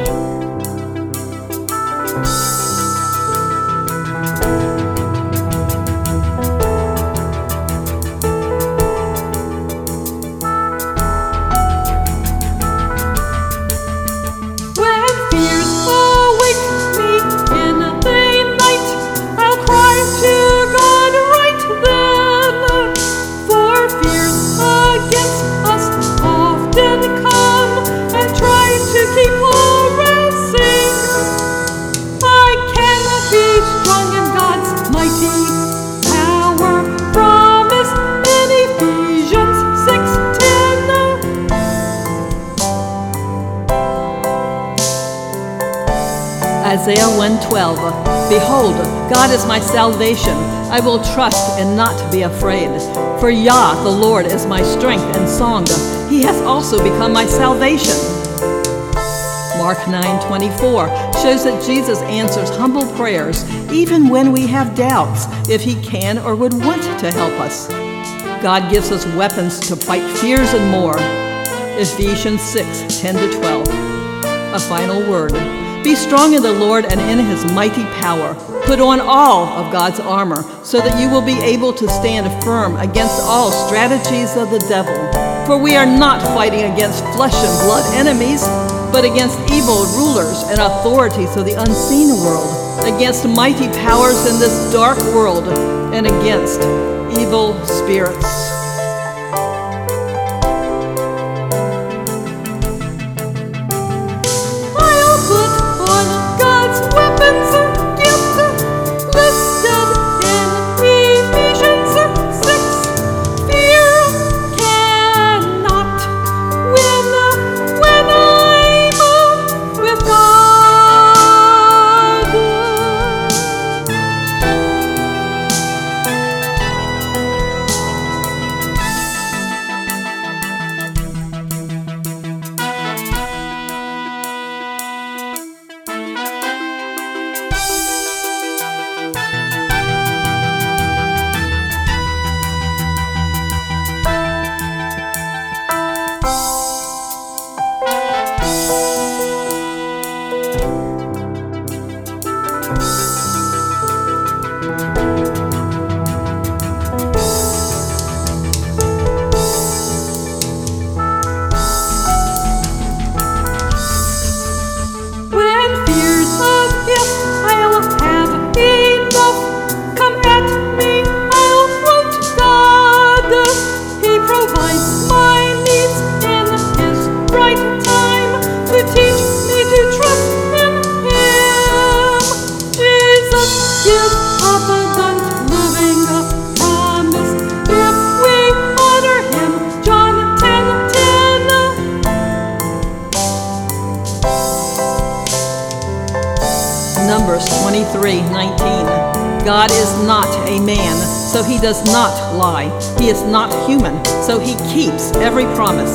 Isaiah 1:12. Behold, God is my salvation. I will trust and not be afraid. For Yah, the Lord, is my strength and song. He has also become my salvation. Mark 9:24 shows that Jesus answers humble prayers even when we have doubts if He can or would want to help us. God gives us weapons to fight fears and more. Ephesians 6:10-12. A final word. Be strong in the Lord and in His mighty power. Put on all of God's armor so that you will be able to stand firm against all strategies of the devil. For we are not fighting against flesh and blood enemies, but against evil rulers and authorities of the unseen world, against mighty powers in this dark world, and against evil spirits. Numbers 23:19. God is not a man, so He does not lie. He is not human, so He keeps every promise.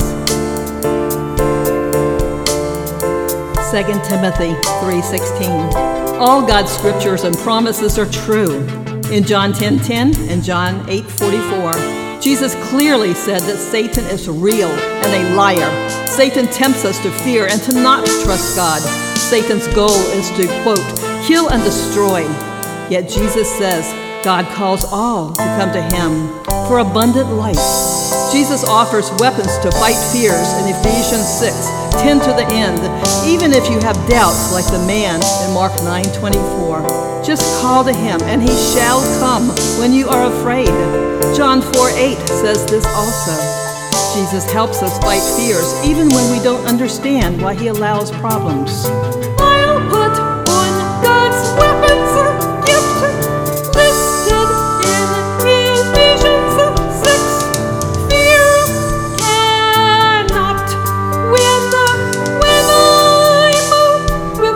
2 Timothy 3:16. All God's scriptures and promises are true. In John 10:10 and John 8:44, Jesus clearly said that Satan is real and a liar. Satan tempts us to fear and to not trust God. Satan's goal is to, quote, kill and destroy. Yet Jesus says God calls all to come to Him for abundant life. Jesus offers weapons to fight fears in Ephesians 6:10 to the end, even if you have doubts like the man in Mark 9:24. Just call to Him and He shall come when you are afraid. John 4:8 says this also. Jesus helps us fight fears even when we don't understand why He allows problems. I'll put on God's weapons of gift listed in Ephesians 6. Fear cannot win when I'm with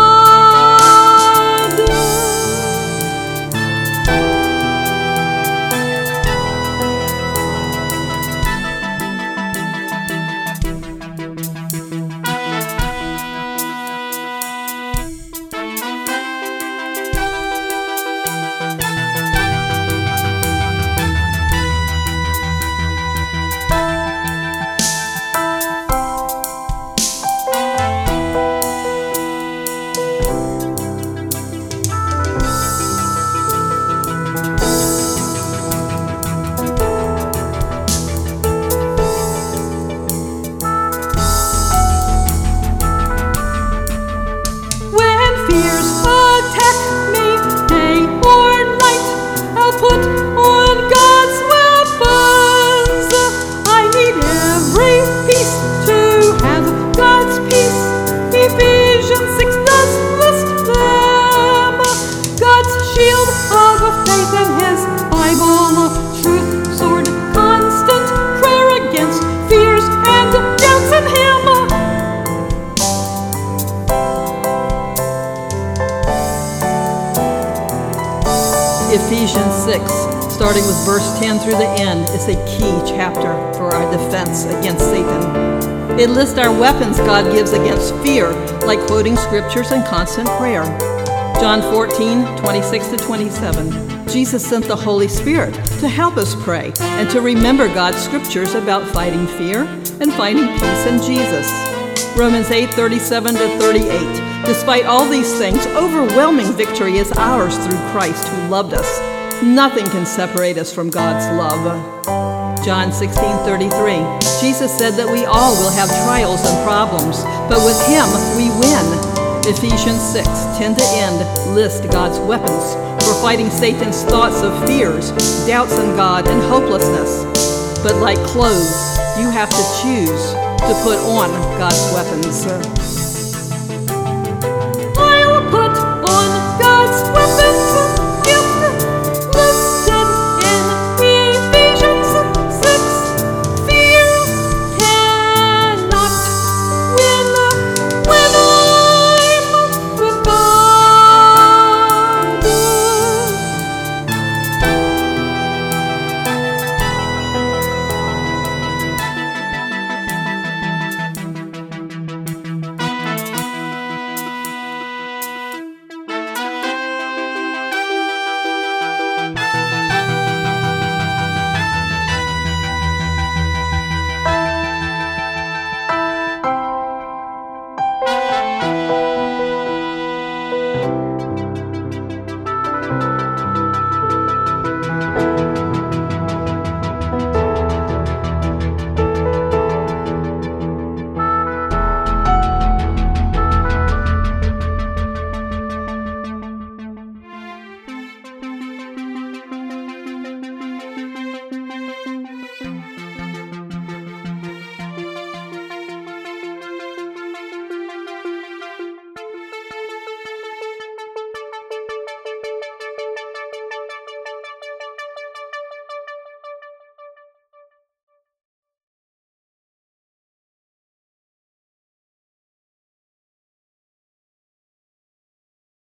God. Ephesians 6, starting with verse 10 through the end, is a key chapter for our defense against Satan. It lists our weapons God gives against fear, like quoting scriptures and constant prayer. John 14, 26 to 27. Jesus sent the Holy Spirit to help us pray and to remember God's scriptures about fighting fear and finding peace in Jesus. Romans 8, 37 to 38. Despite all these things, overwhelming victory is ours through Christ who loved us. Nothing can separate us from God's love. John 16:33. Jesus said that we all will have trials and problems, but with Him we win. Ephesians 6, 10 to end, list God's weapons for fighting Satan's thoughts of fears, doubts in God, and hopelessness. But like clothes, you have to choose to put on God's weapons.